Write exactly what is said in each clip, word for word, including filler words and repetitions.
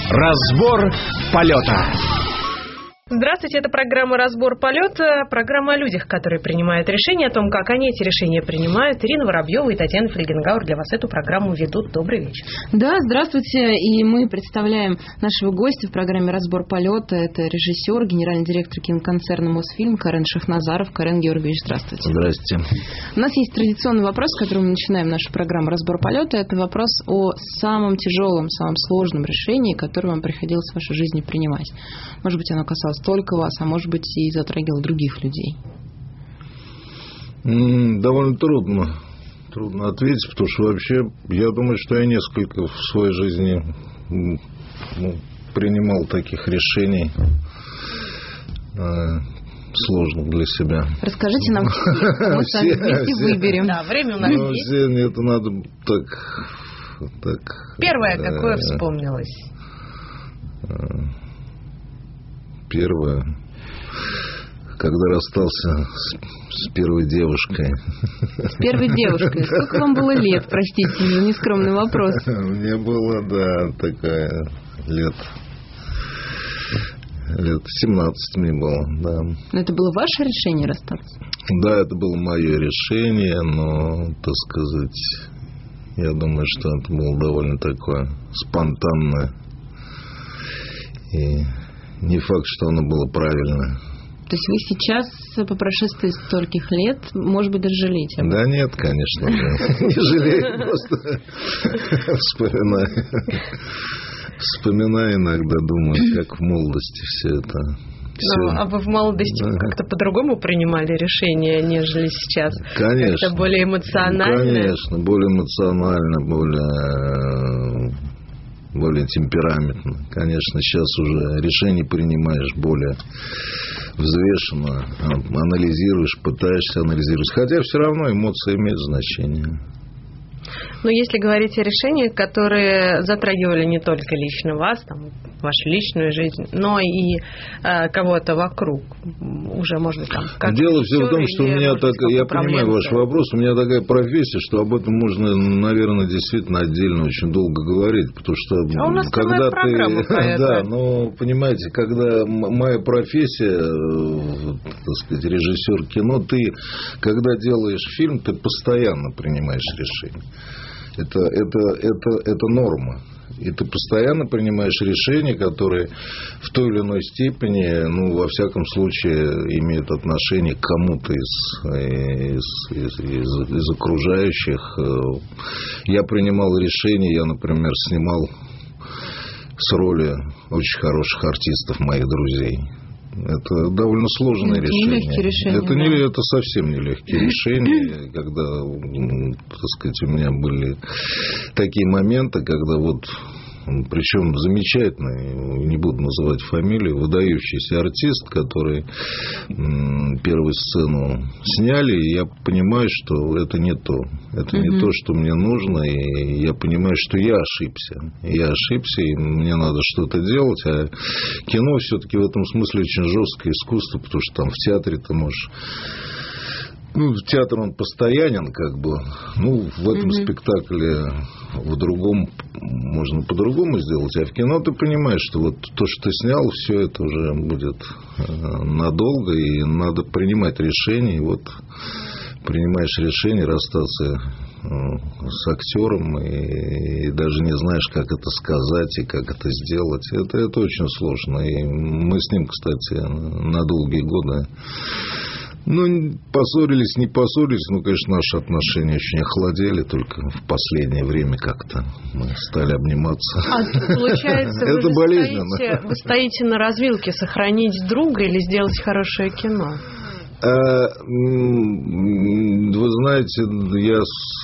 Разбор полета. Здравствуйте, это программа «Разбор полета», программа о людях, которые принимают решения, о том, как они эти решения принимают. Ирина Воробьева и Татьяна Фельгенгауэр для вас эту программу ведут. Добрый вечер. Да, здравствуйте, и мы представляем нашего гостя в программе «Разбор полета». Это режиссер, генеральный директор киноконцерна «Мосфильм» Карен Шахназаров. Карен Георгиевич, здравствуйте. Здравствуйте. У нас есть традиционный вопрос, с которым мы начинаем нашу программу «Разбор полета». Это вопрос о самом тяжелом, самом сложном решении, которое вам приходилось в вашей жизни принимать. Может быть, оно касалось только вас, а может быть, и затрагивал других людей? Довольно трудно. Трудно ответить, потому что вообще, я думаю, что я несколько в своей жизни ну, принимал таких решений э, сложных для себя. Расскажите нам все, мы с вами вместе выберем. Да, время у нас ну, есть. Все, это надо так... так Первое, э, какое вспомнилось? Э, Первое, когда расстался с, с первой девушкой. С первой девушкой? Сколько вам было лет, простите, за нескромный вопрос? Мне было, да, такая, лет, лет семнадцать мне было, да. Но это было ваше решение расстаться? Да, это было мое решение, но, так сказать, я думаю, что это было довольно такое спонтанное. И... не факт, что оно было правильно. То есть вы сейчас, по прошествии стольких лет, может быть, даже жалеете об этом? Да нет, конечно, не жалею, просто вспоминаю. Вспоминаю иногда, думаю, как в молодости все это. Ну, а вы в молодости как-то по-другому принимали решения, нежели сейчас? Конечно. Это более эмоционально? Конечно, более эмоционально, более... более темпераментно. Конечно, сейчас уже решение принимаешь более взвешенно, анализируешь, пытаешься анализировать. Хотя все равно эмоции имеют значение. Но если говорить о решениях, которые затрагивали не только лично вас, там, вашу личную жизнь, но и э, кого-то вокруг, уже, может быть, там... Как дело все в том, что у меня так, я понимаю ваш вопрос, у меня такая профессия, что об этом можно, наверное, действительно отдельно очень долго говорить, потому что а у нас когда ты, да, но понимаете, когда моя профессия, так сказать, режиссер кино, ты, когда делаешь фильм, ты постоянно принимаешь решения. Это, это, это, это норма. И ты постоянно принимаешь решения, которые в той или иной степени, ну, во всяком случае, имеют отношение к кому-то из, из, из, из, из окружающих. Я принимал решения, я, например, снимал с роли очень хороших артистов, моих друзей. Это довольно сложное это решение. Нелегкие решения. Это, да. не, это совсем нелегкие решения, когда, так сказать, у меня были такие моменты, когда вот, причем замечательный, не буду называть фамилию, выдающийся артист, который первую сцену сняли, и я понимаю, что это не то. Это не то, что мне нужно, и я понимаю, что я ошибся. Я ошибся, и мне надо что-то делать, а кино все-таки в этом смысле очень жесткое искусство, потому что там в театре ты можешь... Ну, театр, он постоянен, как бы. Ну, в этом mm-hmm. спектакле, в другом, можно по-другому сделать. А в кино ты понимаешь, что вот то, что ты снял, все это уже будет надолго, и надо принимать решения. И вот принимаешь решение расстаться с актером, и, и даже не знаешь, как это сказать и как это сделать. Это, это очень сложно. И мы с ним, кстати, на долгие годы... Ну, поссорились, не поссорились, ну, конечно, наши отношения очень охладели, только в последнее время как-то мы стали обниматься. А получается, вы, это болезненно. Стоите, вы стоите на развилке сохранить друга или сделать хорошее кино? А, вы знаете, я...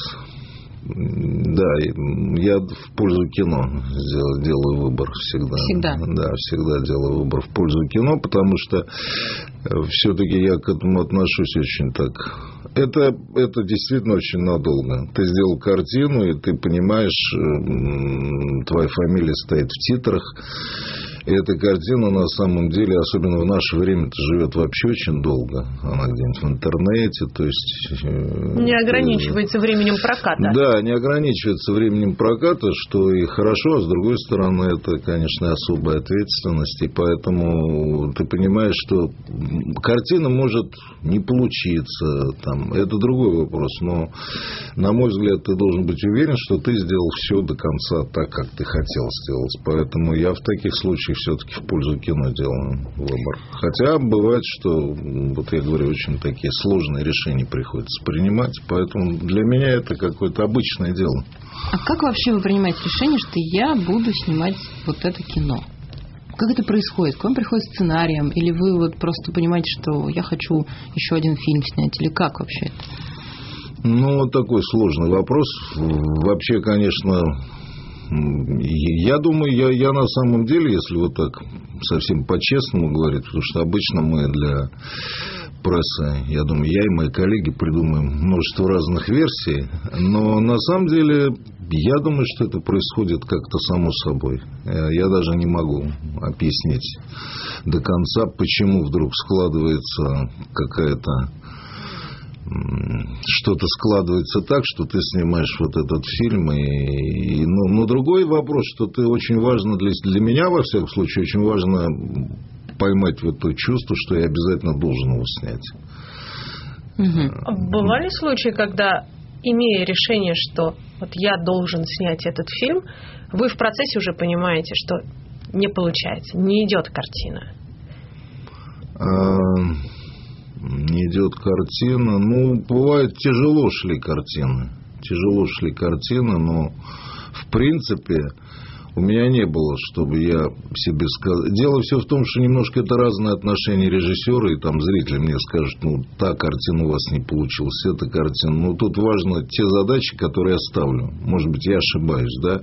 Да, я в пользу кино делаю выбор всегда. Всегда? Да, всегда делаю выбор в пользу кино, потому что все-таки я к этому отношусь очень так. Это, это действительно очень надолго. Ты сделал картину, и ты понимаешь, твоя фамилия стоит в титрах. эта картина на самом деле, особенно в наше время-то, живет вообще очень долго. Она где-нибудь в интернете, то есть... Не ограничивается временем проката. Да, не ограничивается временем проката, что и хорошо, а с другой стороны, это, конечно, особая ответственность, и поэтому ты понимаешь, что картина может не получиться, там, это другой вопрос, но, на мой взгляд, ты должен быть уверен, что ты сделал все до конца так, как ты хотел сделать. Поэтому я в таких случаях все-таки в пользу кино делаю выбор. Хотя бывает, что, вот я говорю, очень такие сложные решения приходится принимать, поэтому для меня это какое-то обычное дело. А как вообще вы принимаете решение, что я буду снимать вот это кино? Как это происходит? К вам приходит сценарием? Или вы вот просто понимаете, что я хочу еще один фильм снять? Или как вообще это? Ну, вот такой сложный вопрос. Вообще, конечно, я думаю, я, я на самом деле, если вот так совсем по-честному говорить, потому что обычно мы для прессы, я думаю, я и мои коллеги придумаем множество разных версий, но на самом деле я думаю, что это происходит как-то само собой. Я даже не могу объяснить до конца, почему вдруг складывается какая-то... что-то складывается так, что ты снимаешь вот этот фильм. И, и, ну, но другой вопрос, что ты очень важно для, для меня, во всяком случае, очень важно поймать вот то чувство, что я обязательно должен его снять. Угу. Бывали случаи, когда, имея решение, что вот я должен снять этот фильм, вы в процессе уже понимаете, что не получается, не идет картина? А... Не идет картина. Ну, бывает, тяжело шли картины. Тяжело шли картины, но в принципе у меня не было, чтобы я себе сказал. Дело все в том, что немножко это разные отношения режиссера и там зрители мне скажут, ну, та картина у вас не получилась, эта картина. Ну, тут важно те задачи, которые я ставлю. Может быть, я ошибаюсь, да?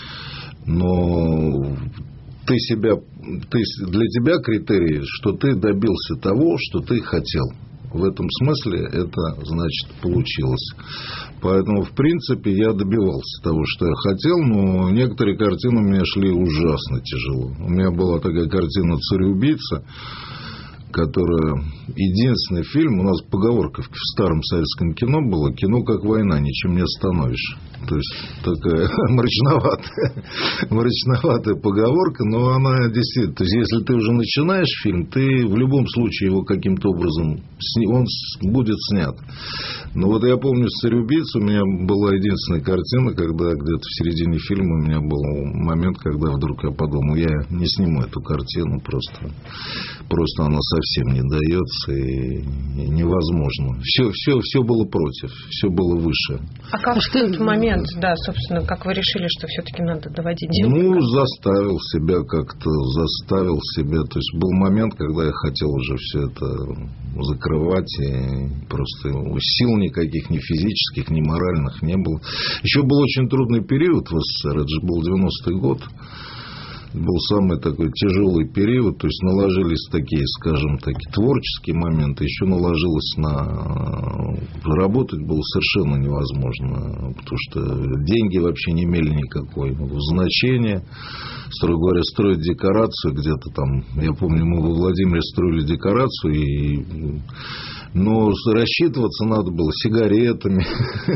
Но... Ты себя, ты, для тебя критерий, что ты добился того, что ты хотел. В этом смысле это, значит, получилось. Поэтому, в принципе, я добивался того, что я хотел, но некоторые картины у меня шли ужасно тяжело. У меня была такая картина «Царь-убийца», которая... Единственный фильм, у нас поговорка в старом советском кино была: кино как война, ничем не остановишь. То есть такая мрачноватая, мрачноватая поговорка, но она действительно... То есть если ты уже начинаешь фильм, ты в любом случае его каким-то образом... Он будет снят. Но вот я помню, с «Царь-убийца» у меня была единственная картина, когда где-то в середине фильма у меня был момент, когда вдруг я подумал, я не сниму эту картину, просто, просто она совсем не дается и невозможно. Все, все, все было против, все было выше. А как в тот момент, да, собственно, как вы решили, что все-таки надо доводить дело? Ну, заставил себя как-то, заставил себя. То есть был момент, когда я хотел уже все это закрывать, и просто сил никаких, ни физических, ни моральных не было. Еще был очень трудный период в СССР, это же был девяностый год. Был самый такой тяжелый период, то есть наложились такие, скажем, такие творческие моменты, еще наложилось на... Работать было совершенно невозможно, потому что деньги вообще не имели никакой значения. Строго говоря, строить декорацию где-то там, я помню, мы во Владимире строили декорацию, и... но рассчитываться надо было сигаретами,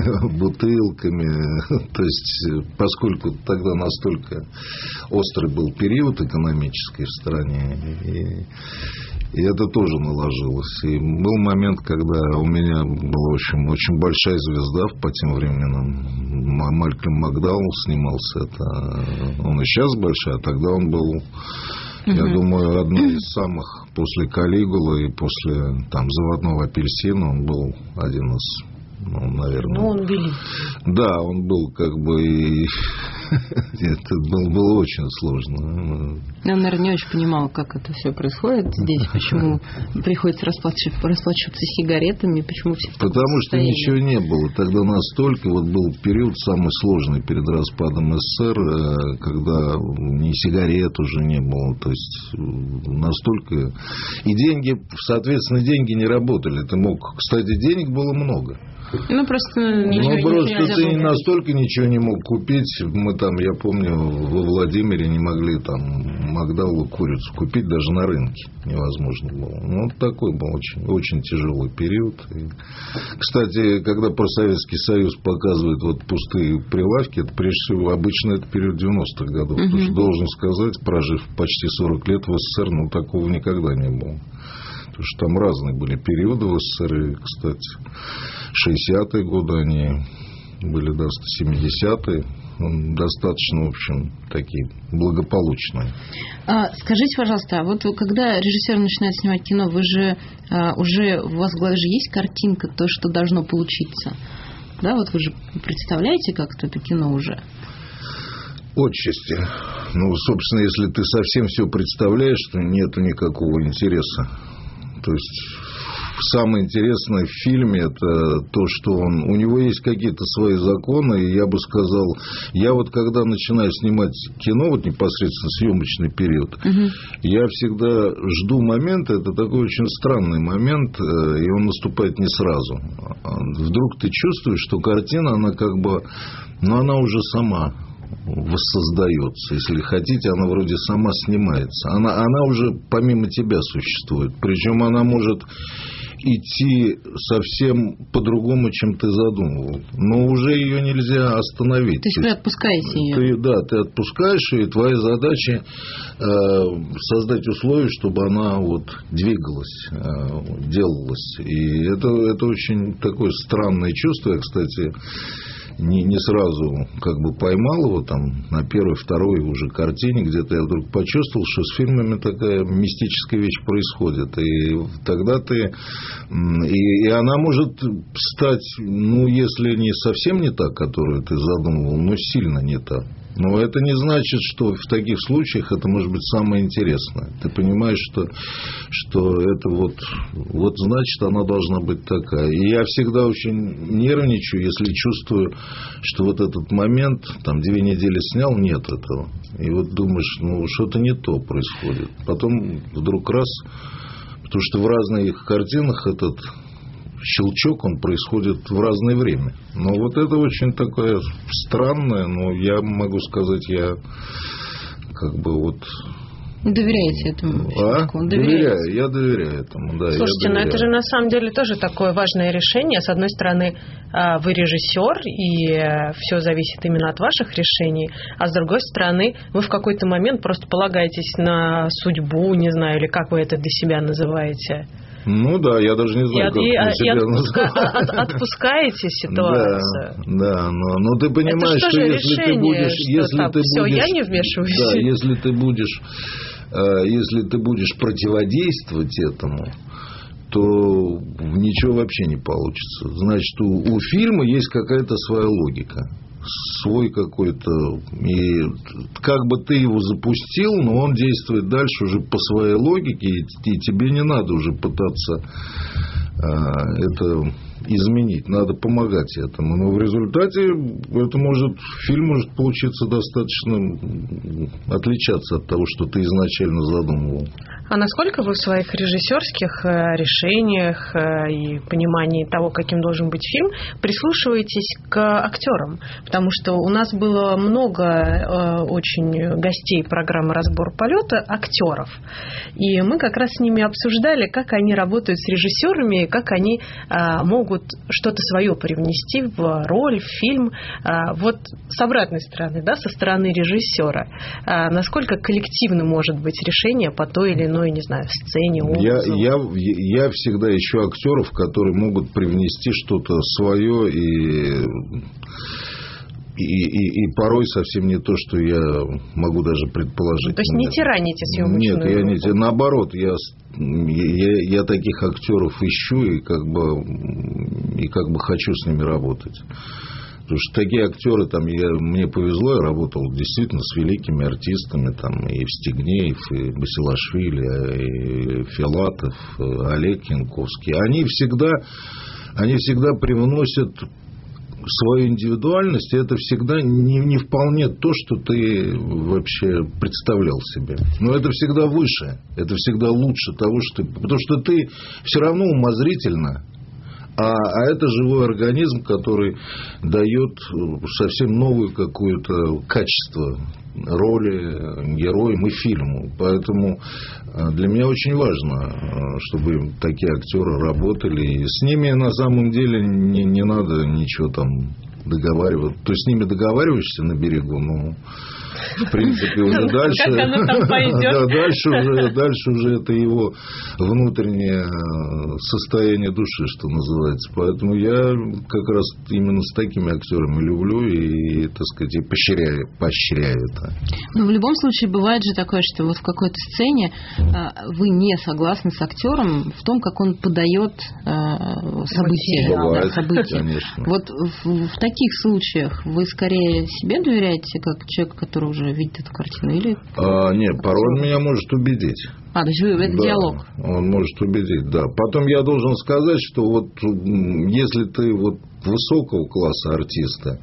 бутылками. То есть, поскольку тогда настолько острый был период экономический в стране, и, и это тоже наложилось. И был момент, когда у меня была очень, очень большая звезда по тем временам. Малькольм Макдауэлл снимался. Это, он и сейчас большой, а тогда он был... Я угу. думаю, одной из самых после «Калигулы» и после там «Заводного апельсина» он был один из, ну, наверное... Ну, он великий. Да, он был как бы... И... это было, было очень сложно. Он, наверное, не очень понимал, как это все происходит здесь, почему приходится расплачиваться, расплачиваться сигаретами, почему все... Потому что ничего не было. Тогда настолько... Вот был период самый сложный перед распадом СССР, когда ни сигарет уже не было. То есть настолько... И деньги, соответственно, деньги не работали. Ты мог... Кстати, денег было много. Ну, просто... Ну, просто ты настолько ничего не мог купить. Мы там, я помню, во Владимире не могли там Магдалу курицу купить даже на рынке невозможно было. Ну, вот такой был очень, очень тяжелый период. И, кстати, когда про Советский Союз показывают вот пустые прилавки, это прежде всего обычно это период девяностых годов. Uh-huh. Потому что, должен сказать, прожив почти сорок лет в СССР, ну, такого никогда не было. Потому что там разные были периоды в СССР. И, кстати, шестидесятые годы они были, да, семидесятые. Достаточно, в общем, такие благополучные. А, скажите, пожалуйста, вот когда режиссер начинает снимать кино, вы же а, уже, у вас в голове же есть картинка, то, что должно получиться? Да, вот вы же представляете как-то это кино уже? Отчасти. Ну, собственно, если ты совсем все представляешь, то нету никакого интереса. То есть самое интересное в фильме это то, что он, у него есть какие-то свои законы, и я бы сказал, я вот когда начинаю снимать кино, вот непосредственно съемочный период, угу. я всегда жду момента, это такой очень странный момент, и он наступает не сразу. Вдруг ты чувствуешь, что картина, она как бы, ну, она уже сама воссоздается, если хотите, она вроде сама снимается. Она, она уже помимо тебя существует. Причем она может идти совсем по-другому, чем ты задумывал. Но уже ее нельзя остановить. То есть вы отпускаете ее? Ты, да, ты отпускаешь ее, и твоя задача э, создать условия, чтобы она вот двигалась, э, делалась. И это, это очень такое странное чувство. Я, кстати, Не, не сразу как бы поймал его там на первой, второй уже картине, где-то я вдруг почувствовал, что с фильмами такая мистическая вещь происходит. И тогда ты... И, и она может стать, ну, если не совсем не та, которую ты задумывал, но сильно не та. Но это не значит, что в таких случаях это может быть самое интересное. Ты понимаешь, что, что это вот, вот значит, она должна быть такая. И я всегда очень нервничаю, если чувствую, что вот этот момент, там, две недели снял, нет этого. И вот думаешь, ну, что-то не то происходит. Потом вдруг раз, потому что в разных картинах этот щелчок, он происходит в разное время. Но вот это очень такое странное, но я могу сказать, я как бы вот... Доверяете этому щелчку? А? Доверяю, я доверяю этому, да. Слушайте, но это же на самом деле тоже такое важное решение. С одной стороны, вы режиссер, и все зависит именно от ваших решений, а с другой стороны, вы в какой-то момент просто полагаетесь на судьбу, не знаю, или как вы это для себя называете. Ну да, я даже не знаю, и, как и, на себя и отпуска... от, отпускаете ситуацию. Да, да, но, но ты понимаешь, это что, что если решение, ты будешь, что если там, ты все, будешь, я не вмешиваюсь. Да, если ты будешь, если ты будешь противодействовать этому, то ничего вообще не получится. Значит, у, у фильма есть какая-то своя логика. Свой какой-то, и как бы ты его запустил, но он действует дальше уже по своей логике, и, и тебе не надо уже пытаться а, это изменить, надо помогать этому. Но в результате это может, фильм может получиться достаточно отличаться от того, что ты изначально задумывал. А насколько вы в своих режиссерских решениях и понимании того, каким должен быть фильм, прислушиваетесь к актерам? Потому что у нас было много очень гостей программы «Разбор полета» актеров. И мы как раз с ними обсуждали, как они работают с режиссерами, как они могут что-то свое привнести в роль, в фильм. Вот с обратной стороны, да, со стороны режиссера. Насколько коллективно может быть решение по той или иной, не знаю, сцене, образу? Я, я, я всегда ищу актеров, которые могут привнести что-то свое и, и, и, и порой совсем не то, что я могу даже предположить. То есть не тираните съемочную Нет, я группу? не, наоборот, я, я, я таких актеров ищу и как бы, и как бы хочу с ними работать. Потому что такие актеры, там, я, мне повезло, я работал действительно с великими артистами, там, и Евстигнеев, и Басилашвили, и Филатов, и Олег Янковский. Они всегда, они всегда привносят свою индивидуальность, и это всегда не, не вполне то, что ты вообще представлял себе. Но это всегда выше, это всегда лучше того, что ты... Потому что ты все равно умозрительно А, а это живой организм, который дает совсем новое какое-то качество роли, героям и фильму. Поэтому для меня очень важно, чтобы такие актеры работали. И с ними на самом деле не, не надо ничего там договариваться. То есть с ними договариваешься на берегу, но в принципе уже дальше, как оно там пойдет. Да, дальше уже, дальше уже это его внутреннее состояние души, что называется. Поэтому я как раз именно с такими актерами люблю и, так сказать, и поощряю, поощряю это. Но в любом случае бывает же такое, что вот в какой-то сцене вы не согласны с актером в том, как он подает события. Бывает, да, события. Конечно. Вот в, в таких случаях вы скорее себе доверяете, как человек, который уже видит эту картину, или? А, нет, порой он меня может убедить. А, то есть вы, это да, диалог. Он может убедить, да. Потом я должен сказать, что вот если ты вот высокого класса артиста,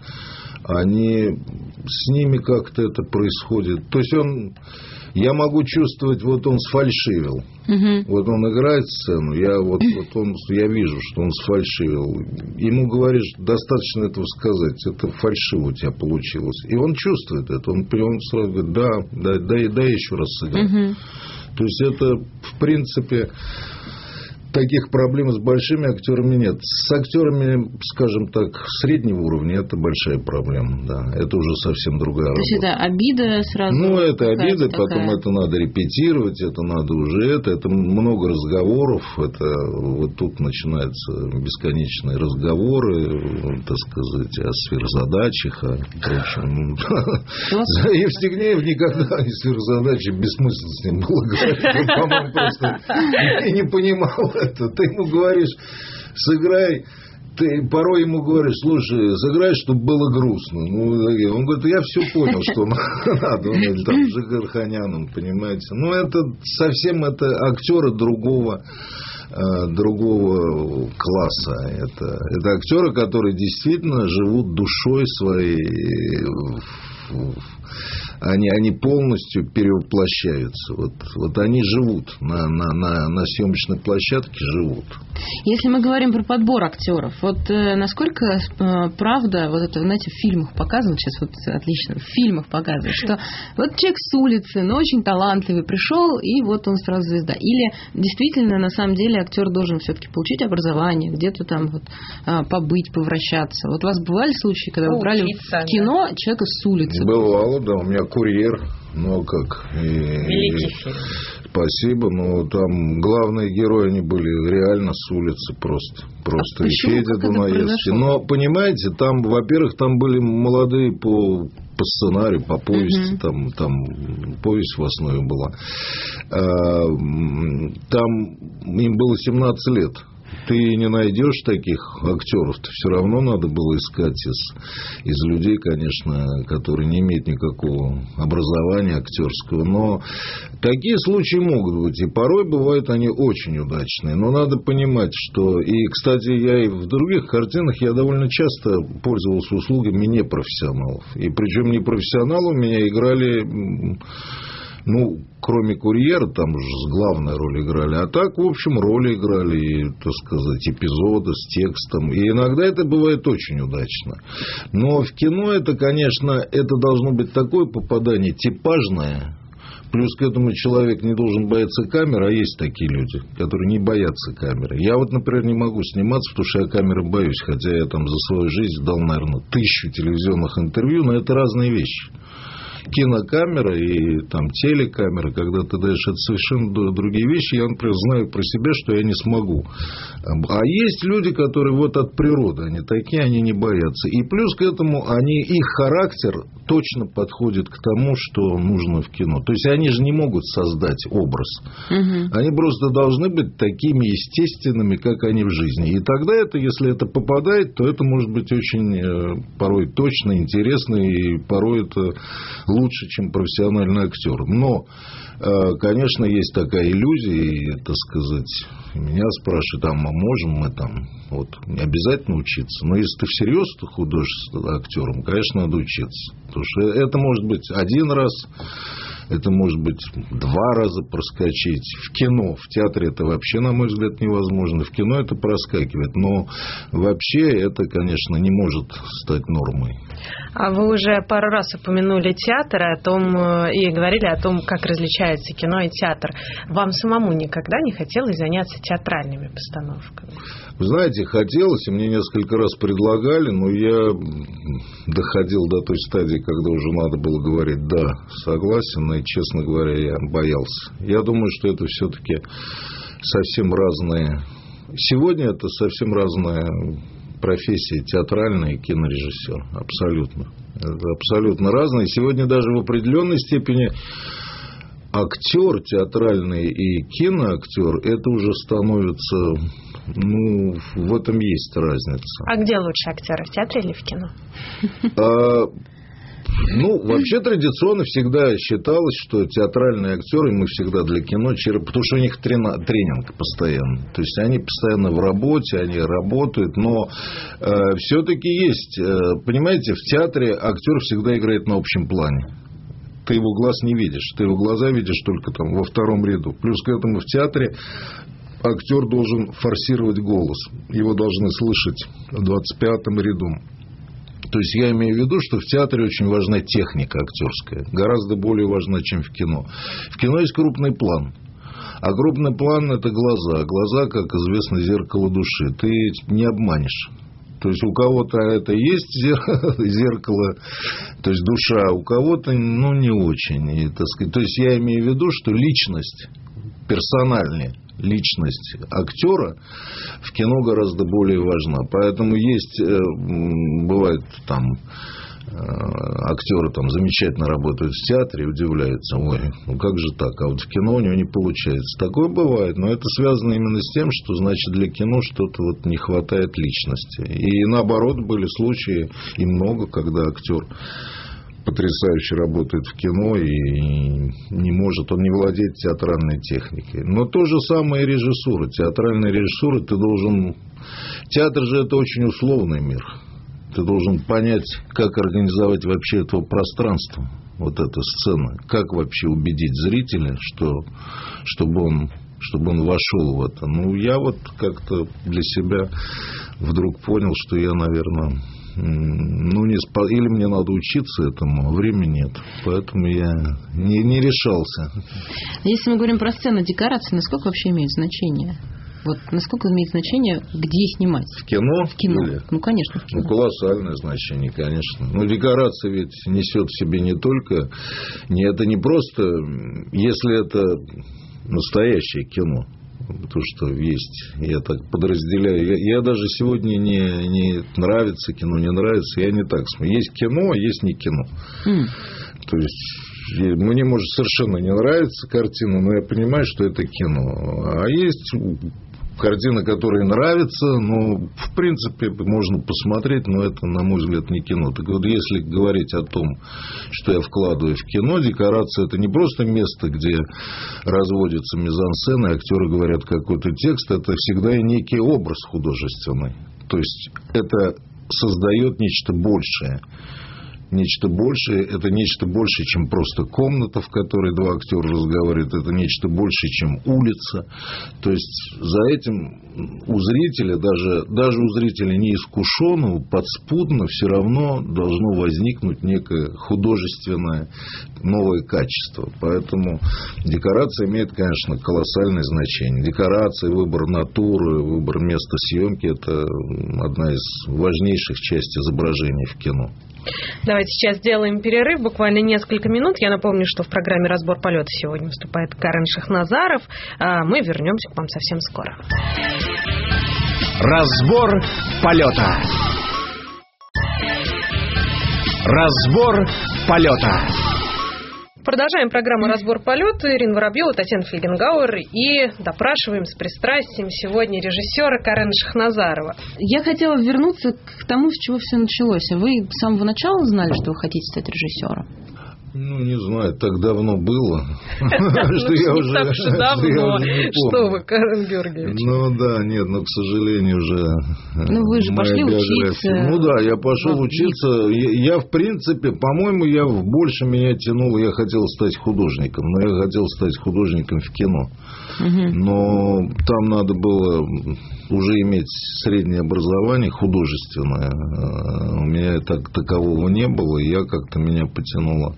они с ними как-то это происходит. То есть он, я могу чувствовать, вот он сфальшивил. Угу. Вот он играет сцену, я вот, вот он, я вижу, что он сфальшивил. Ему говоришь, достаточно этого сказать, это фальшиво у тебя получилось. И он чувствует это, он, он сразу говорит, да, да, да, да, еще раз сыграть. Угу. То есть это, в принципе, таких проблем с большими актерами нет. С актерами, скажем так, среднего уровня это большая проблема. Да. Это уже совсем другая работа. То есть это обида сразу? Ну, это обида, такая... потом это надо репетировать, это надо уже это, это много разговоров, это вот тут начинаются бесконечные разговоры, так сказать, о сверхзадачах, о прочем. И Евстигнеев никогда о сверхзадачах бессмысленно с ним было говорить. Он, по-моему, просто не понимал это. Ты ему говоришь, сыграй. Ты порой ему говоришь, слушай, сыграй, чтобы было грустно. Ну, он говорит, я все понял, что надо. Он говорит, там, Жигарханяном, понимаете. Ну, это совсем это актеры другого, другого класса. Это, это актеры, которые действительно живут душой своей. Они, они полностью перевоплощаются. Вот, вот они живут на, на, на, на съемочной площадке, живут. Если мы говорим про подбор актеров, вот э, насколько э, правда, вот это, знаете, в фильмах показывают, сейчас вот отлично, в фильмах показывают, что вот человек с улицы, но очень талантливый, пришел, и вот он сразу звезда. Или действительно, на самом деле, актер должен все-таки получить образование, где-то там вот, э, побыть, повращаться. Вот у вас бывали случаи, когда вы брали в кино человека с улицы? Бывало, да, у меня «Курьер», ну как. И, великий фильм. Спасибо, но там главные герои, они были реально с улицы просто. Просто а и Федя Дунаевский. Но, понимаете, там, во-первых, там были молодые по, по сценарию, по повести, угу. там, там повесть в основе была. А, там им было семнадцать лет. Ты не найдешь таких актеров, то все равно надо было искать из, из людей, конечно, которые не имеют никакого образования актерского. Но такие случаи могут быть, и порой бывают они очень удачные. Но надо понимать, что... И, кстати, я и в других картинах я довольно часто пользовался услугами непрофессионалов. И причем непрофессионалы у меня играли... Ну, кроме «Курьера», там уже с главной ролью играли. А так, в общем, роли играли, так сказать, эпизоды с текстом. И иногда это бывает очень удачно. Но в кино это, конечно, это должно быть такое попадание типажное. Плюс к этому человек не должен бояться камеры, а есть такие люди, которые не боятся камеры. Я вот, например, не могу сниматься, потому что я камеры боюсь. Хотя я там за свою жизнь дал, наверное, тысячу телевизионных интервью, но это разные вещи. Кинокамера и там телекамера, когда ты даешь, это совершенно другие вещи. Я, например, знаю про себя, что я не смогу. А есть люди, которые вот от природы, они такие, они не боятся. И плюс к этому они, их характер точно подходит к тому, что нужно в кино. То есть они же не могут создать образ. Угу. Они просто должны быть такими естественными, как они в жизни. И тогда это, если это попадает, то это может быть очень порой точно, интересно, и порой это лучше, чем профессиональный актер. Но, конечно, есть такая иллюзия, и, так сказать, меня спрашивают, а мы можем мы там вот, не обязательно учиться. Но если ты всерьез художественным актером, конечно, надо учиться. Потому что это может быть один раз, это может быть два раза проскочить. В кино, в театре это вообще, на мой взгляд, невозможно. В кино это проскакивает. Но вообще это, конечно, не может стать нормой. А вы уже пару раз упомянули театр о том, и говорили о том, как различается кино и театр. Вам самому никогда не хотелось заняться театральными постановками? Вы знаете, хотелось, и мне несколько раз предлагали, но я доходил до той стадии, когда уже надо было говорить «да, согласен», и, честно говоря, я боялся. Я думаю, что это все-таки совсем разные... Сегодня это совсем разная профессия, театральная и кинорежиссер. Абсолютно. Это абсолютно разные. Сегодня даже в определенной степени актер театральный и киноактер, это уже становится... Ну, в этом есть разница. А где лучше актеры, в театре или в кино? А, ну, вообще традиционно всегда считалось, что театральные актеры, мы всегда для кино, потому что у них тренинг постоянно. То есть они постоянно в работе, они работают, но э, все-таки есть, э, понимаете, в театре актер всегда играет на общем плане. Ты его глаз не видишь, ты его глаза видишь только там во втором ряду. Плюс к этому в театре актер должен форсировать голос. Его должны слышать в двадцать пятом ряду. То есть я имею в виду, что в театре очень важна техника актерская. Гораздо более важна, чем в кино. В кино есть крупный план. А крупный план – это глаза. Глаза, как известно, зеркало души. Ты не обманешь. То есть у кого-то это есть зеркало, то есть душа, у кого-то ну, не очень. И, так сказать, то есть я имею в виду, что личность, персональная личность актера в кино гораздо более важна. Поэтому есть, бывает там актеры там замечательно работают в театре и удивляются, ой, ну как же так, а вот в кино у него не получается. Такое бывает, но это связано именно с тем, что значит для кино что-то вот не хватает личности. И наоборот были случаи, и много, когда актер потрясающе работает в кино и не может, он не владеет театральной техникой. Но то же самое и режиссура. Театральная режиссура, ты должен... Театр же это очень условный мир. Ты должен понять, как организовать вообще это пространство, вот эта сцена. Как вообще убедить зрителя, что, чтобы он... чтобы он вошел в это. Ну, я вот как-то для себя вдруг понял, что я, наверное... Ну, не спа... или мне надо учиться этому, а времени нет. Поэтому я не, не решался. Если мы говорим про сцену, декорации, насколько вообще имеют значение? Вот насколько имеет значение, где снимать? В кино? В кино. Или... Ну, конечно, в кино. Ну, колоссальное значение, конечно. Но декорация ведь несет в себе не только... Не, это не просто... Если это настоящее кино, то, что есть, я так подразделяю. Я, я даже сегодня не, не нравится кино, не нравится, я не так смотрю. Есть кино, а есть не кино. Mm. То есть мне может совершенно не нравится картина, но я понимаю, что это кино. А есть картина, которая нравится, но в принципе можно посмотреть, но это, на мой взгляд, не кино. Так вот, если говорить о том, что я вкладываю в кино, декорация – это не просто место, где разводятся мизансцены, актеры говорят какой-то текст, это всегда и некий образ художественный. То есть это создает нечто большее. Нечто большее, это нечто большее, чем просто комната, в которой два актера разговаривают, это нечто большее, чем улица. То есть за этим у зрителя, даже, даже у зрителя неискушенного, подспудно все равно должно возникнуть некое художественное новое качество. Поэтому декорация имеет, конечно, колоссальное значение. Декорация, выбор натуры, выбор места съемки – это одна из важнейших частей изображения в кино. Давайте сейчас сделаем перерыв, буквально несколько минут. Я напомню, что в программе «Разбор полета» сегодня выступает Карен Шахназаров. Мы вернемся к вам совсем скоро. Разбор полета. Разбор полета. Продолжаем программу «Разбор полета». Ирина Воробьева, Татьяна Фельгенгауэр. И допрашиваем с пристрастием сегодня режиссера Карена Шахназарова. Я хотела вернуться к тому, с чего все началось. Вы с самого начала знали, что вы хотите стать режиссером? Ну, не знаю, так давно было, что я уже... Не так уж и давно. Что вы, Карен Георгиевич? Ну, да, нет, но, к сожалению, уже... Ну, вы же пошли учиться. Ну, да, я пошел учиться. Я, в принципе, по-моему, я больше меня тянул, я хотел стать художником, но я хотел стать художником в кино. Но там надо было уже иметь среднее образование художественное. У меня так, такового не было, и я как-то меня потянуло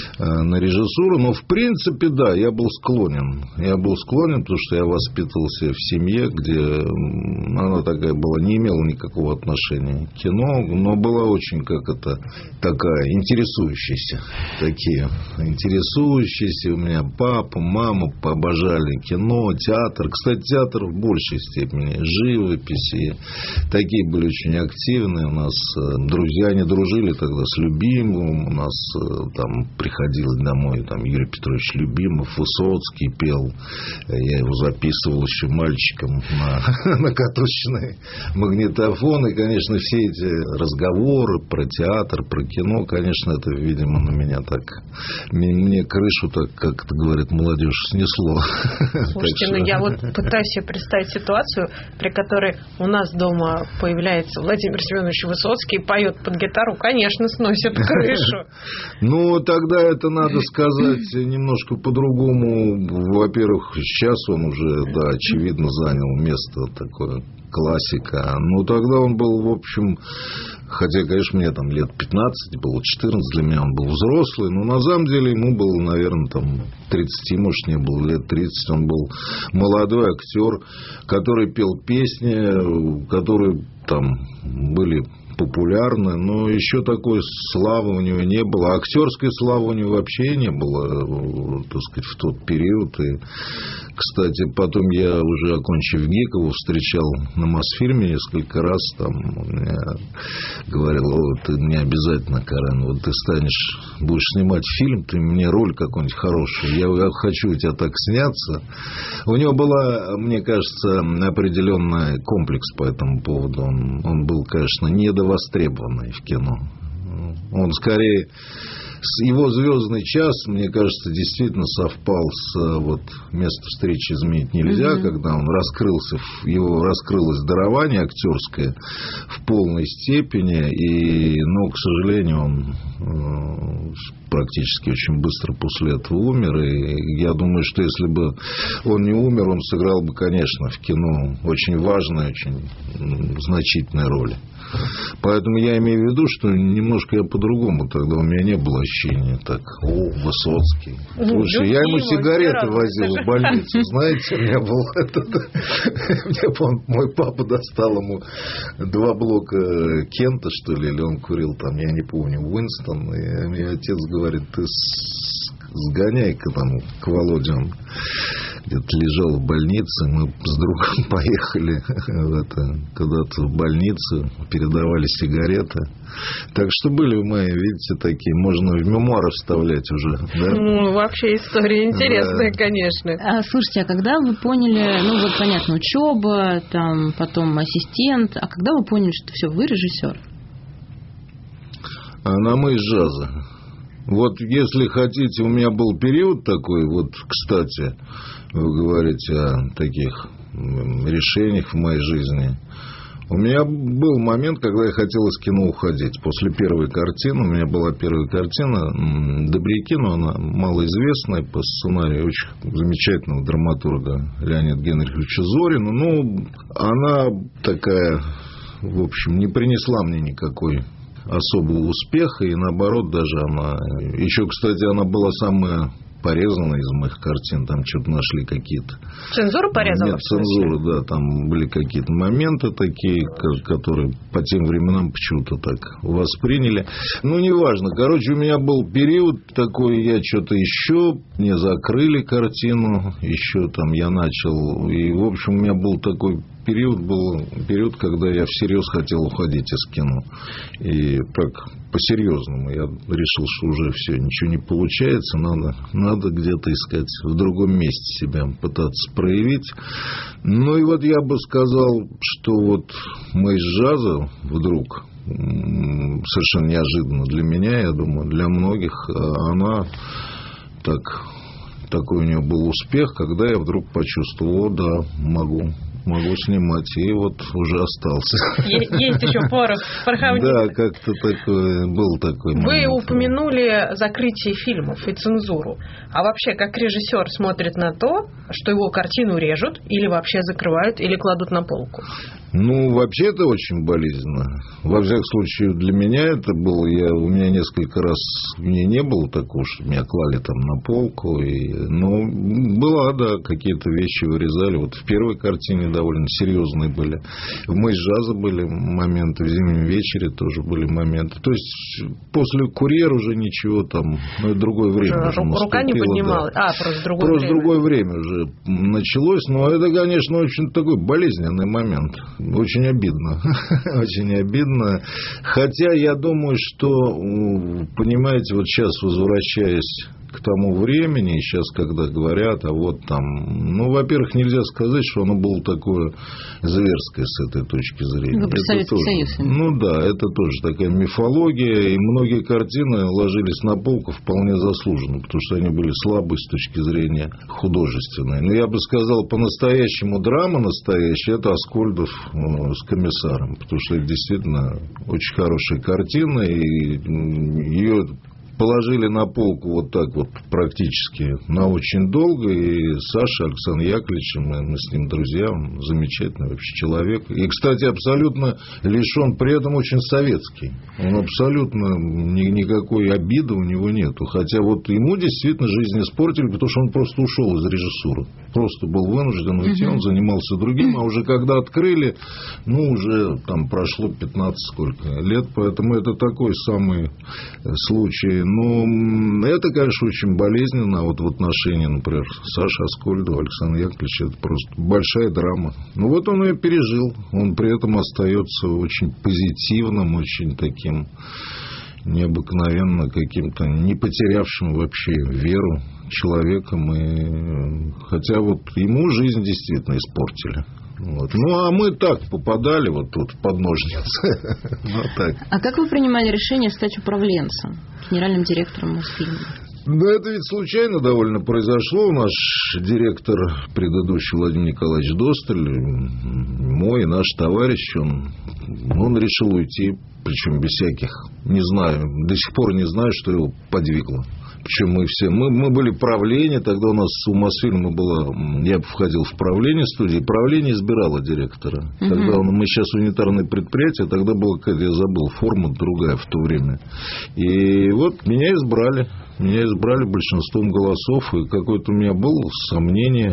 на режиссуру. Но, в принципе, да, я был склонен. Я был склонен, потому что я воспитывался в семье, где она такая была, не имела никакого отношения к кино, но была очень, как это, такая, интересующаяся. Такие интересующиеся. У меня папа, мама обожали кино, театр. Кстати, театр в большей степени. Живописи. Такие были очень активные. У нас друзья, они дружили тогда с Любимовым. У нас там приходил домой там, Юрий Петрович Любимов, Высоцкий пел. Я его записывал еще мальчиком на, на катушечный магнитофон. И, конечно, все эти разговоры про театр, про кино, конечно, это, видимо, на меня так... Мне крышу, так, как это говорит молодежь, снесло. Слушайте, ну я вот пытаюсь себе представить ситуацию, при которой у нас дома появляется Владимир Семенович Высоцкий и поет под гитару, конечно, сносит крышу. Ну, тогда это надо сказать немножко по-другому. Во-первых, сейчас он уже, да, очевидно, занял место такое, классика. Ну, тогда он был, в общем... Хотя, конечно, мне там лет пятнадцать, было четырнадцать, для меня он был взрослый, но на самом деле ему было, наверное, там тридцать, может, не было лет тридцать. Он был молодой актер, который пел песни, которые там были популярны, но еще такой славы у него не было. А актерской славы у него вообще не было, так сказать, в тот период. И, кстати, потом я, уже окончив ГИК, его встречал на Мосфильме несколько раз. Там он мне говорил: о, ты не обязательно, Карен, вот ты станешь, будешь снимать фильм, ты мне роль какую-нибудь хорошую, я, я хочу у тебя так сняться. У него была, мне кажется, определенный комплекс по этому поводу. Он, он был, конечно, недовостребованный в кино. Он скорее... Его звездный час, мне кажется, действительно совпал с вот, «Место встречи изменить нельзя», mm-hmm. когда он раскрылся, его раскрылось дарование актерское в полной степени, и, но, к сожалению, он э, практически очень быстро после этого умер, и я думаю, что если бы он не умер, он сыграл бы, конечно, в кино очень важную, очень значительную роль. Поэтому я имею в виду, что немножко я по-другому тогда, у меня не было ощущения так: о, Высоцкий. Слушай, я ему сигареты возил в больницу, знаете, у меня был этот... Мой папа достал ему два блока Кента, что ли, или он курил там, я не помню, Уинстон, и мне отец говорит: ты сгоняй-ка там к Володе, он где-то лежал в больнице, мы с другом поехали в это, куда-то в больницу, передавали сигареты. Так что были мои, видите, такие, можно в мемуары вставлять уже. Да? Ну, вообще история интересная, да. Конечно. А, слушайте, а когда вы поняли, ну вот понятно, учеба, там потом ассистент, а когда вы поняли, что все, вы режиссер? А на мы из джаза. Вот если хотите, у меня был период такой, вот, кстати, вы говорите о таких решениях в моей жизни. У меня был момент, когда я хотел из кино уходить. После первой картины, у меня была первая картина «Добряки», но она малоизвестная по сценарию очень замечательного драматурга Леонида Генриховича Зорина. Ну, она такая, в общем, не принесла мне никакой особого успеха, и наоборот даже она... Еще, кстати, она была самая порезанная из моих картин, там что-то нашли какие-то... Цензура порезала? Нет, цензура, да, там были какие-то моменты такие, которые по тем временам почему-то так восприняли. Ну, неважно. Короче, у меня был период такой, я что-то еще, мне закрыли картину, еще там я начал, и, в общем, у меня был такой период, был период, когда я всерьез хотел уходить из кино. И так по-серьезному я решил, что уже все, ничего не получается, надо, надо где-то искать в другом месте себя, пытаться проявить. Ну и вот я бы сказал, что вот мы из джаза вдруг совершенно неожиданно для меня, я думаю, для многих. Она так, такой у нее был успех, когда я вдруг почувствовал, о, да, могу. Могу снимать, и вот уже остался. Есть еще порох пороховник. Да, как-то такой, был такой момент. Вы упомянули закрытие фильмов и цензуру. А вообще, как режиссер смотрит на то, что его картину режут, или вообще закрывают, или кладут на полку? Ну, вообще это очень болезненно. Во всяком случае, для меня это было... Я, у меня несколько раз... Мне не было такого, что меня клали там на полку. И, но была, да, какие-то вещи вырезали. Вот в первой картине довольно серьезные были. В «Мы из джаза» были моменты, в «Зимнем вечере» тоже были моменты. То есть после «Курьер» уже ничего там... Ну, это другое время уже, уже рука не поднималась. Да. А, просто другое просто время. другое время уже началось. Но это, конечно, очень такой болезненный момент. Очень обидно. Очень обидно. Хотя я думаю, что, понимаете, вот сейчас, возвращаясь к тому времени, сейчас, когда говорят, а вот там... Ну, во-первых, нельзя сказать, что оно было такое зверское с этой точки зрения. Ну, про Советский Союз. Ну, да, это тоже такая мифология, и многие картины ложились на полку вполне заслуженно, потому что они были слабы с точки зрения художественной. Но я бы сказал, по-настоящему драма настоящая, это Аскольдов ну, с «Комиссаром», потому что это действительно очень хорошая картина, и ее... положили на полку вот так вот практически на очень долго. И Саша Александр Яковлевич, мы, мы с ним друзья, он замечательный вообще человек. И, кстати, абсолютно лишен, при этом очень советский. Он абсолютно ни, никакой обиды у него нету. Хотя вот ему действительно жизнь испортили, потому что он просто ушел из режиссуры. Просто был вынужден уйти, он занимался другим. А уже когда открыли, ну, уже там прошло пятнадцать сколько лет. Поэтому это такой самый случай. Ну, это, конечно, очень болезненно. Вот в отношении, например, Саши Аскольдова, Александра Яковлевича, это просто большая драма. Ну, вот он ее пережил. Он при этом остается очень позитивным, очень таким необыкновенно каким-то, не потерявшим вообще веру человеком. И... Хотя вот ему жизнь действительно испортили. Вот. Ну, а мы так попадали вот тут под ножницы. Вот так. А как вы принимали решение стать управленцем, генеральным директором Мосфильма? Да, это ведь случайно довольно произошло. Наш директор предыдущий Владимир Николаевич Досталь, мой, наш товарищ, он, он решил уйти, причем без всяких, не знаю, до сих пор не знаю, что его подвигло. Причем мы все, мы, мы были правление, тогда у нас у Мосфильма было, я входил в правление студии, правление избирало директора. Uh-huh. Тогда он, мы сейчас унитарное предприятие, тогда была какая-то, я забыл, форма другая в то время. И вот меня избрали, меня избрали большинством голосов, и какое-то у меня было сомнение,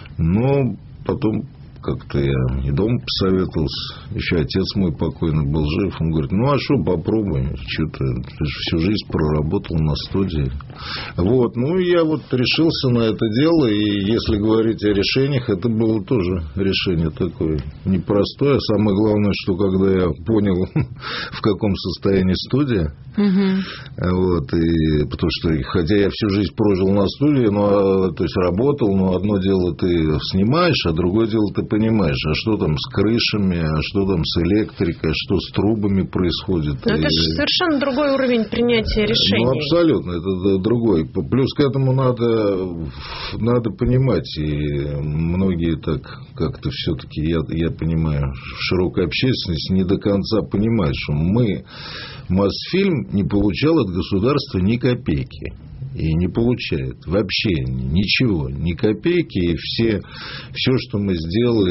но потом... Как-то я и дома посоветовался. Еще отец мой покойный был жив. Он говорит, ну, а что, попробуй. Что-то ты же всю жизнь проработал на студии. Вот. Ну, я вот решился на это дело. И если говорить о решениях, это было тоже решение такое непростое. Самое главное, что когда я понял, в каком состоянии студия, угу. вот, и, потому что, хотя я всю жизнь прожил на студии, но, то есть работал, но одно дело ты снимаешь, а другое дело ты понимаешь, а что там с крышами, а что там с электрикой, что с трубами происходит. Но и... это же совершенно другой уровень принятия решений. Ну, абсолютно, это другой. Плюс к этому надо, надо понимать, и многие так как-то все-таки, я, я понимаю, широкая общественность не до конца понимает, что мы, Мосфильм, не получал от государства ни копейки. И не получает вообще ничего, ни копейки. И все, все, что мы сделали,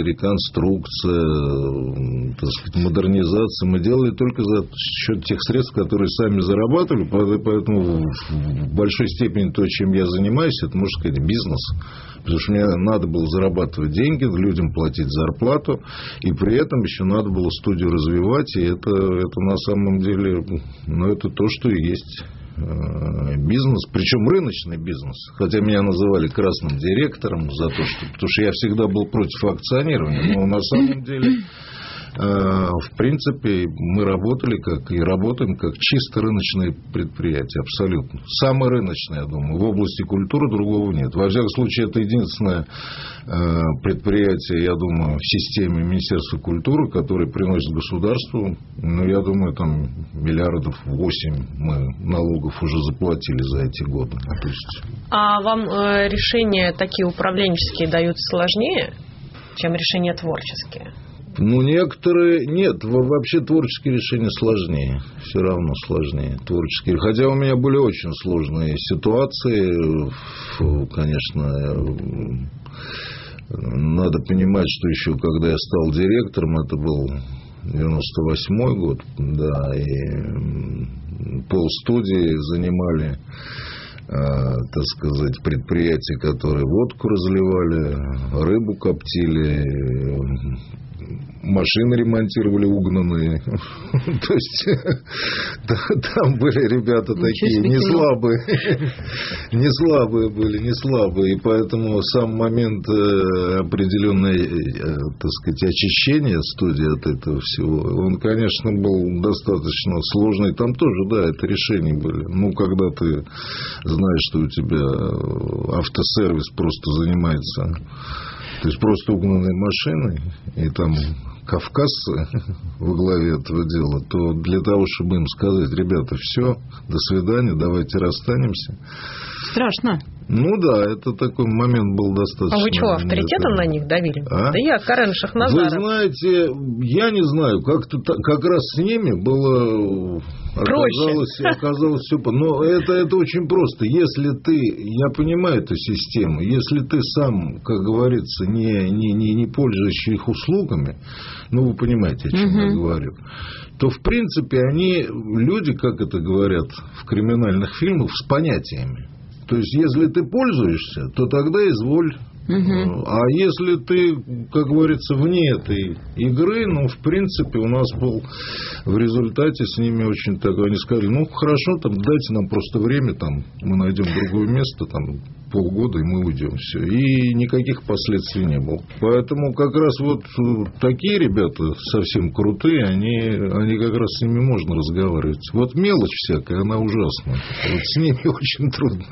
реконструкция, так сказать, модернизация, мы делали только за счет тех средств, которые сами зарабатывали. Поэтому в большой степени то, чем я занимаюсь, это, можно сказать, бизнес. Потому что мне надо было зарабатывать деньги, людям платить зарплату, и при этом еще надо было студию развивать. И это, это на самом деле, ну, это то, что и есть бизнес, причем рыночный бизнес. Хотя меня называли красным директором за то, что, потому что я всегда был против акционирования, но на самом деле в принципе, мы работали как и работаем как чисто рыночные предприятия, абсолютно. Самые рыночные, я думаю. В области культуры другого нет. Во всяком случае, это единственное предприятие, я думаю, в системе Министерства культуры, которое приносит государству, ну, я думаю, там миллиардов восемь мы налогов уже заплатили за эти годы. То есть... А вам э, решения такие управленческие даются сложнее, чем решения творческие? Ну, некоторые... Нет, вообще творческие решения сложнее. Все равно сложнее. Творческие. Хотя у меня были очень сложные ситуации. Конечно, надо понимать, что еще когда я стал директором, это был девяносто восьмой год, да, и полстудии занимали, так сказать, предприятия, которые водку разливали, рыбу коптили, машины ремонтировали угнанные. То есть там были ребята такие не слабые, не слабые были, не слабые. И поэтому сам момент определенной, так сказать, очищения студии от этого всего, он, конечно, был достаточно сложный. Там тоже, да, это решения были. Ну, когда ты знаешь, что у тебя автосервис просто занимается, то есть просто угнанной машиной, и там кавказцы во главе этого дела, то для того, чтобы им сказать: ребята, все, до свидания, давайте расстанемся. Страшно. Ну да, это такой момент был достаточно. А вы что, авторитетом на них давили? А? Да я, Карен Шахназаров. Вы знаете, я не знаю, как-то как раз с ними было... Оказалось, оказалось все. Но это, это очень просто. Если ты, я понимаю эту систему, если ты сам, как говорится, не, не, не, не пользуешься их услугами, ну, вы понимаете, о чем угу. я говорю, то, в принципе, они, люди, как это говорят в криминальных фильмах, с понятиями. То есть, если ты пользуешься, то тогда изволь. Угу. А если ты, как говорится, вне этой игры, ну, в принципе, у нас был в результате с ними очень так, они сказали: ну, хорошо, там, дайте нам просто время, там, мы найдем другое место, там, полгода, и мы уйдем, все. И никаких последствий не было. Поэтому как раз вот такие ребята совсем крутые, они, они как раз с ними можно разговаривать. Вот мелочь всякая, она ужасная. Вот с ними очень трудно.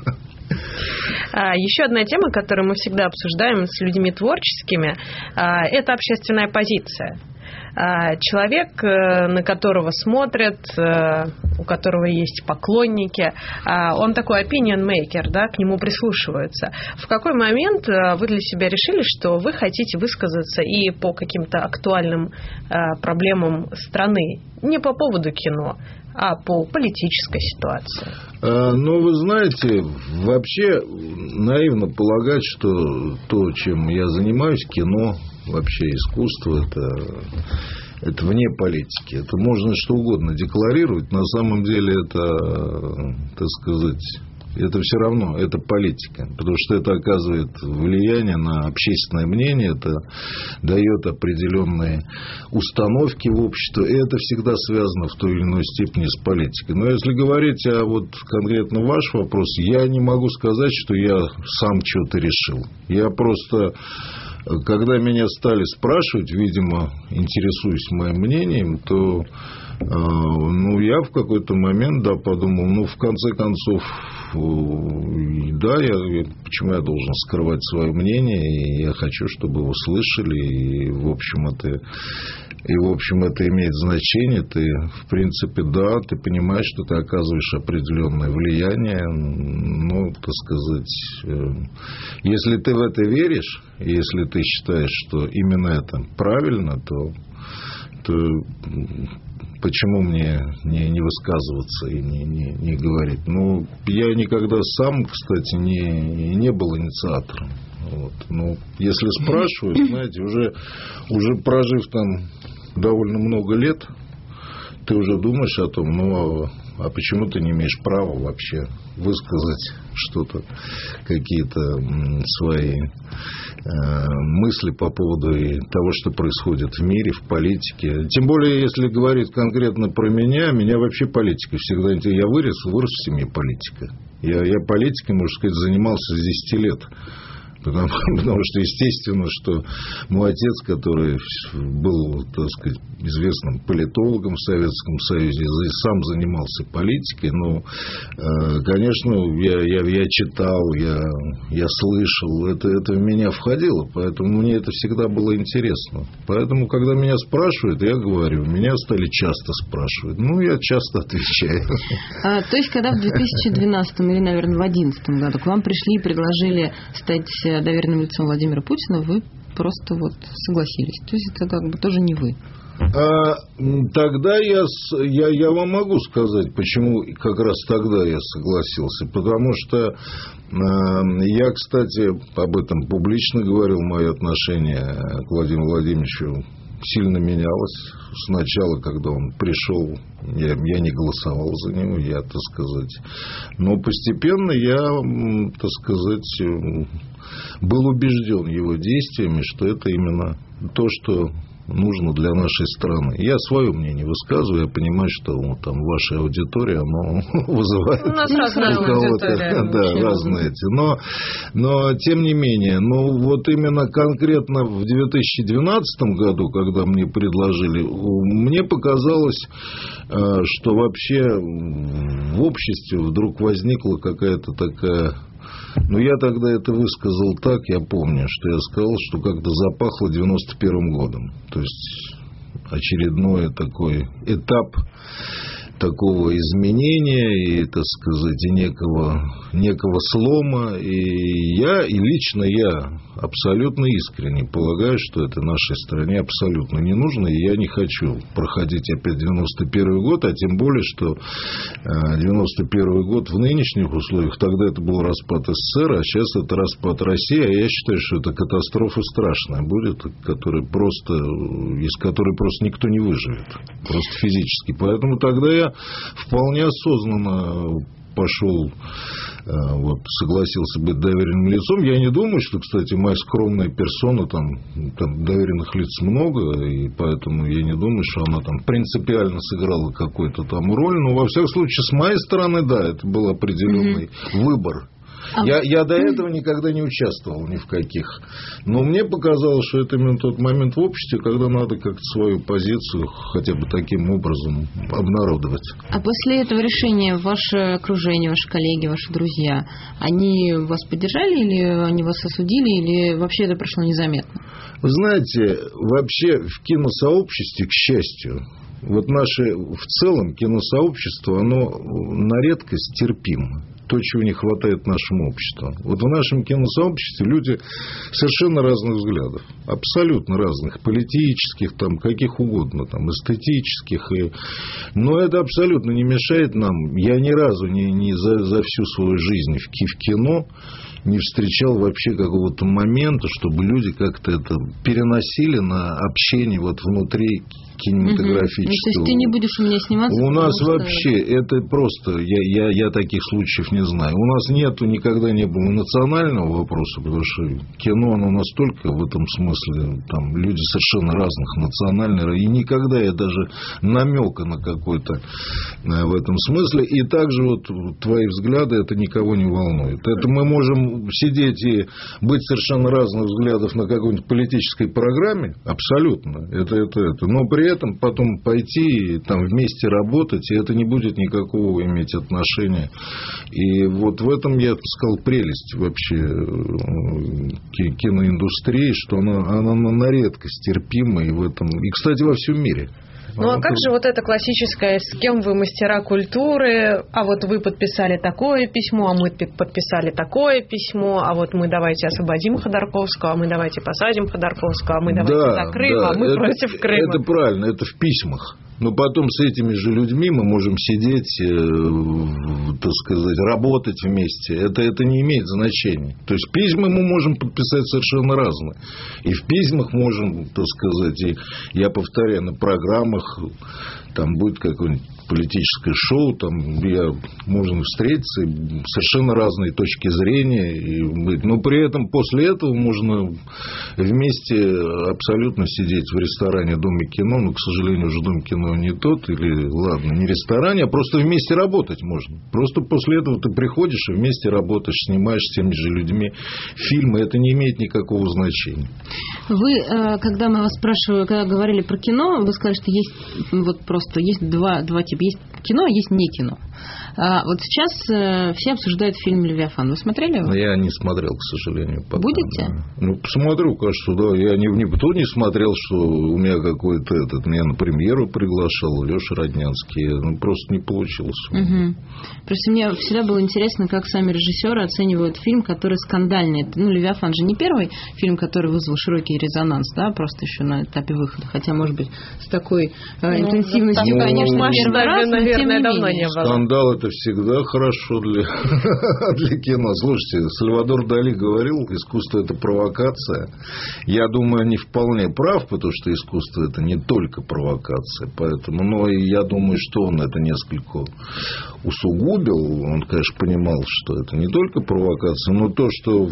Еще одна тема, которую мы всегда обсуждаем с людьми творческими, это общественная позиция. Человек, на которого смотрят, у которого есть поклонники, он такой opinion maker, да, к нему прислушиваются. В какой момент вы для себя решили, что вы хотите высказаться и по каким-то актуальным проблемам страны? Не по поводу кино, а по политической ситуации. Ну, вы знаете, вообще наивно полагать, что то, чем я занимаюсь, кино, вообще искусство, это, это вне политики. Это можно что угодно декларировать. На самом деле это, так сказать, это все равно, это политика. Потому что это оказывает влияние на общественное мнение, это дает определенные установки в обществе. И это всегда связано в той или иной степени с политикой. Но если говорить о вот конкретно ваш вопрос, я не могу сказать, что я сам что-то решил. Я просто... Когда меня стали спрашивать, видимо, интересуясь моим мнением, то э, ну, я в какой-то момент, да, подумал, ну, в конце концов, э, да, я, почему я должен скрывать свое мнение, и я хочу, чтобы его слышали, и, в общем, это, и, в общем, это имеет значение. Ты, в принципе, да, ты понимаешь, что ты оказываешь определенное влияние, ну, так сказать, э, если ты в это веришь, если ты считаешь, что именно это правильно, то, то почему мне не, не высказываться и не, не, не говорить? Ну, я никогда сам, кстати, не, не был инициатором. Вот. Ну, если спрашивают, знаете, уже, уже прожив там довольно много лет, ты уже думаешь о том, ну, а почему ты не имеешь права вообще высказать что-то, какие-то свои э, мысли по поводу того, что происходит в мире, в политике. Тем более, если говорить конкретно про меня, меня вообще политика всегда... Я вырос, вырос в семье политика. Я, я политикой, можно сказать, занимался с десяти лет. Потому, потому что, естественно, что мой отец, который был, так сказать, известным политологом в Советском Союзе, сам занимался политикой, но, конечно, я, я, я читал, я, я слышал, это, это в меня входило, поэтому мне это всегда было интересно. Поэтому, когда меня спрашивают, я говорю, меня стали часто спрашивать, ну, я часто отвечаю. А, то есть, когда в две тысячи двенадцатом или, наверное, в две тысячи одиннадцатом году к вам пришли и предложили стать доверенным лицом Владимира Путина, вы просто вот согласились. То есть это как бы тоже не вы. А, тогда я, я, я вам могу сказать, почему как раз тогда я согласился. Потому что а, я, кстати, об этом публично говорил, мое отношение к Владимиру Владимировичу сильно менялось. Сначала, когда он пришел, я, я не голосовал за него, я, так сказать. Но постепенно я, так сказать, был убежден его действиями, что это именно то, что нужно для нашей страны. Я свое мнение высказываю, я понимаю, что ну, там ваша аудитория, оно вызывает... У нас разная аудитория. Да, разные эти. Но, но, тем не менее, ну, вот именно конкретно в две тысячи двенадцатом году, когда мне предложили, мне показалось, что вообще в обществе вдруг возникла какая-то такая... Ну, я тогда это высказал так, я помню, что я сказал, что как-то запахло девяносто первым годом. То есть, очередной такой этап такого изменения и, так сказать, и некого, некого слома. И я, и лично я абсолютно искренне полагаю, что это нашей стране абсолютно не нужно. И я не хочу проходить опять девяносто первый год, а тем более, что девяносто первый год в нынешних условиях, тогда это был распад СССР, а сейчас это распад России. А я считаю, что это катастрофа страшная будет, которая просто, из которой просто никто не выживет. Просто физически. Поэтому тогда я вполне осознанно пошел, вот, согласился быть доверенным лицом. Я не думаю, что, кстати, моя скромная персона, там, там доверенных лиц много, и поэтому я не думаю, что она там принципиально сыграла какую-то там роль. Но, во всяком случае, с моей стороны, да, это был определенный mm-hmm. выбор. Я, я до этого никогда не участвовал ни в каких. Но мне показалось, что это именно тот момент в обществе, когда надо как-то свою позицию хотя бы таким образом обнародовать. А после этого решения ваше окружение, ваши коллеги, ваши друзья, они вас поддержали или они вас осудили, или вообще это прошло незаметно? Вы знаете, вообще в киносообществе, к счастью, вот наше в целом киносообщество, оно на редкость терпимо. То, чего не хватает нашему обществу. Вот в нашем киносообществе люди совершенно разных взглядов. Абсолютно разных. Политических, там, каких угодно, там, эстетических. И... Но это абсолютно не мешает нам. Я ни разу не, не за, за всю свою жизнь в, в кино не встречал вообще какого-то момента, чтобы люди как-то это переносили на общение вот внутри кинематографического. Угу. То есть ты не будешь у меня сниматься? У нас вообще это просто, я, я, я таких случаев не знаю. У нас нету, никогда не было национального вопроса, потому что кино, оно настолько в этом смысле, там люди совершенно разных национальных, и никогда я даже намека на какой-то в этом смысле. И также вот твои взгляды, это никого не волнует. Это мы можем сидеть и быть совершенно разных взглядов на какой-нибудь политической программе, абсолютно, это, это, это, но при этом потом пойти и там вместе работать, и это не будет никакого иметь отношения. И вот в этом, я сказал, прелесть вообще киноиндустрии, что она, она на редкость терпима и в этом, и, кстати, во всем мире. Ну, а как же вот это классическое, с кем вы мастера культуры, а вот вы подписали такое письмо, а мы подписали такое письмо, а вот мы давайте освободим Ходорковского, а мы давайте посадим Ходорковского, а мы давайте да, за Крым, да, а мы это, против Крыма. Это правильно, это в письмах. Но потом с этими же людьми мы можем сидеть, так сказать, работать вместе. Это, это не имеет значения. То есть письма мы можем подписать совершенно разные. И в письмах можем, так сказать, и я повторяю, на программах там будет какой-нибудь политическое шоу, там я, можно встретиться, совершенно разные точки зрения и быть. Но при этом после этого можно вместе абсолютно сидеть в ресторане Доме кино, но, к сожалению, уже Дом кино не тот, или, ладно, не ресторане, а просто вместе работать можно. Просто после этого ты приходишь и вместе работаешь, снимаешь с теми же людьми фильмы, это не имеет никакого значения. Вы, когда мы вас спрашивали, когда говорили про кино, вы сказали, что есть вот просто есть два, два типа. Есть кино, а есть не кино. А вот сейчас все обсуждают фильм «Левиафан». Вы смотрели его? Я не смотрел, к сожалению. Пока, будете? Да. Ну, посмотрю, кажется, да. Я не, никто не смотрел, что у меня какой-то этот... Меня на премьеру приглашал Леша Роднянский. Ну, просто не получилось. Угу. Просто мне всегда было интересно, как сами режиссеры оценивают фильм, который скандальный. Ну, «Левиафан» же не первый фильм, который вызвал широкий резонанс, да, просто еще на этапе выхода. Хотя, может быть, с такой ну, интенсивностью, ну, конечно, первый раз, но тем не давно менее. Не было. Скандал – это всегда хорошо для, для кино. Слушайте, Сальвадор Дали говорил, искусство – это провокация. Я думаю, не вполне прав, потому что искусство – это не только провокация. Поэтому, но я думаю, что он это несколько усугубил. Он, конечно, понимал, что это не только провокация, но то, что в,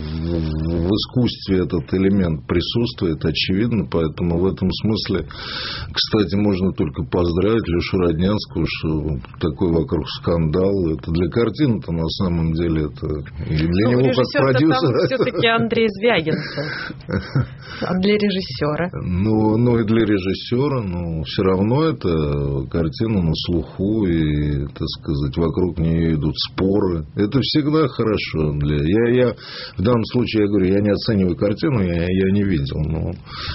в искусстве этот элемент присутствует, очевидно. Поэтому в этом смысле, кстати, можно только поздравить Лешу Роднянского, что такой вокруг скандал. Это для картины-то на самом деле это и для ну, него как продюсера. Все-таки Андрей Звягинцев. А для режиссера? Ну, ну и для режиссера, но все равно это картина на слуху, и, так сказать, вокруг нее идут споры. Это всегда хорошо. Для... Я, я, в данном случае, я говорю, я не оцениваю картину, я, я не видел, но,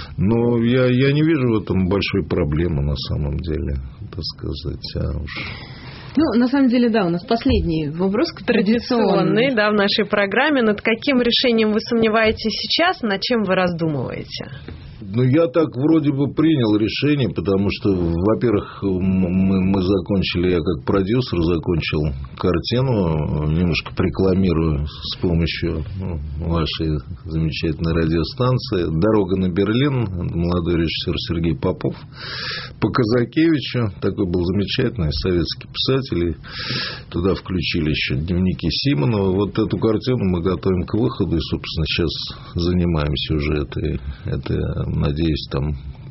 но я, я не вижу в этом большой проблемы на самом деле, так сказать, а уж... Ну, на самом деле, да, у нас последний вопрос традиционный, да, в нашей программе. Над каким решением вы сомневаетесь сейчас, над чем вы раздумываете? Ну, я так вроде бы принял решение, потому что, во-первых, мы, мы закончили, я как продюсер закончил картину, немножко рекламирую с помощью ну, вашей замечательной радиостанции «Дорога на Берлин», молодой режиссер Сергей Попов, по Казакевичу, такой был замечательный советский писатель, и туда включили еще дневники Симонова. Вот эту картину мы готовим к выходу, и, собственно, сейчас занимаемся уже этой, этой надеюсь, там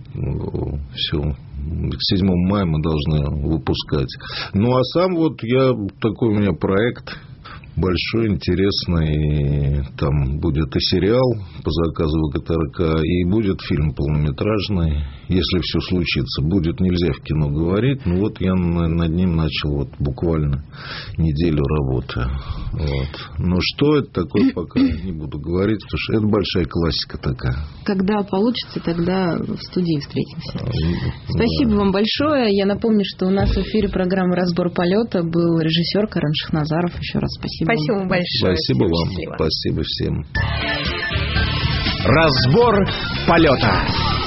все к седьмому мая мы должны выпускать. Ну, а сам вот я, такой у меня проект большой, интересный. Там будет и сериал по заказу ВГТРК, и будет фильм полнометражный, если все случится. Будет, нельзя в кино говорить, но вот я над ним начал вот буквально неделю работы. Вот. Но что это такое, пока не буду говорить, потому что это большая классика такая. Когда получится, тогда в студии встретимся. А, Спасибо да. вам большое. Я напомню, что у нас в эфире программы «Разбор полета» был режиссер Карен Шахназаров. Еще раз спасибо. Спасибо вам большое. Спасибо Всем вам. счастливо. Спасибо всем. Разбор полета.